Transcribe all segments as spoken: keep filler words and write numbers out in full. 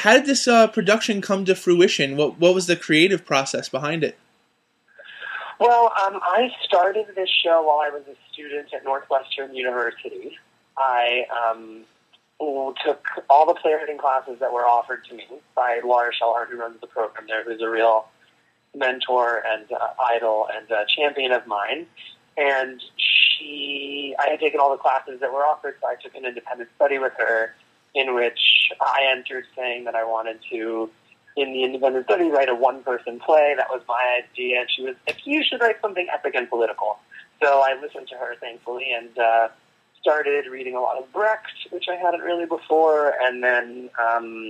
how did this uh, production come to fruition? What what was the creative process behind it? Well, um, I started this show while I was a student at Northwestern University. I um, took all the playwriting classes that were offered to me by Laura Shellhart, who runs the program there, who's a real mentor and uh, idol and uh, champion of mine. And she, I had taken all the classes that were offered, so I took an independent study with her in which I entered saying that I wanted to, in the independent study, write a one-person play. That was my idea. And she was like, you should write something epic and political. So I listened to her, thankfully, and uh, started reading a lot of Brecht, which I hadn't really before, and then um,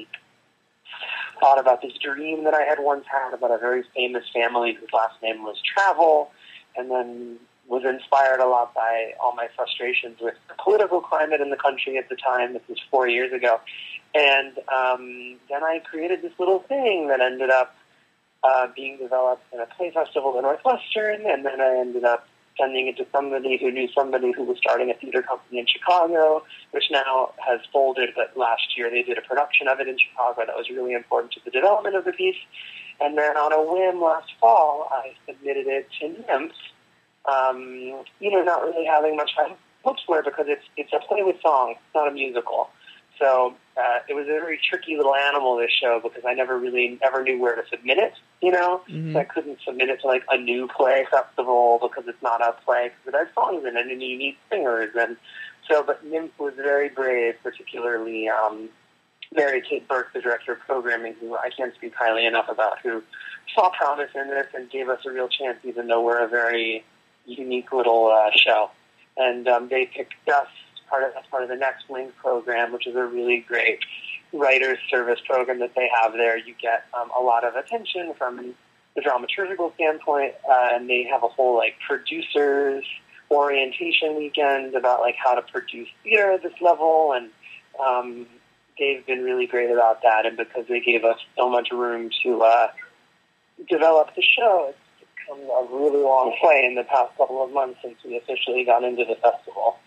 thought about this dream that I had once had about a very famous family whose last name was Travel, and then was inspired a lot by all my frustrations with the political climate in the country at the time. This was four years ago. And um, then I created this little thing that ended up uh, being developed in a play festival at Northwestern, and then I ended up sending it to somebody who knew somebody who was starting a theater company in Chicago, which now has folded, but last year they did a production of it in Chicago that was really important to the development of the piece. And then on a whim last fall, I submitted it to NIMS, um, you know, not really having much hopes for it because it's, it's a play with song, it's not a musical. So uh, it was a very tricky little animal, this show, because I never really ever knew where to submit it, you know? Mm-hmm. So I couldn't submit it to, like, a new play festival because it's not a play, because it has songs in it, and you need singers. And so, but NIMS was very brave, particularly um, Mary Kate Burke, the director of programming, who I can't speak highly enough about, who saw promise in this and gave us a real chance, even though we're a very unique little uh, show. And um, they picked us part of, as part of the Next Link program, which is a really great writer's service program that they have there. You get um, a lot of attention from the dramaturgical standpoint, uh, and they have a whole, like, producers orientation weekend about, like, how to produce theater at this level, and um, they've been really great about that, and because they gave us so much room to uh, develop the show, it's become a really long play in the past couple of months since we officially got into the festival.